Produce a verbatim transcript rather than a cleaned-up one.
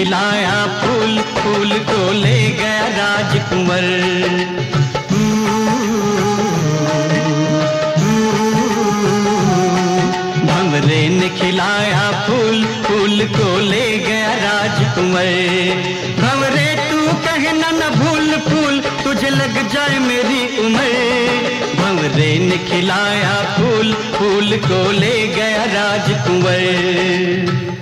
खिलाया फूल, फूल को ले गया राजकुंवर। भंवरे ने खिलाया फूल, फूल को ले गया राजकुंवर। भंवरे तू कहना न भूल फूल, तुझे लग जाए मेरी उम्र। भंवरे ने खिलाया फूल, फूल को ले गया राजकुंवर।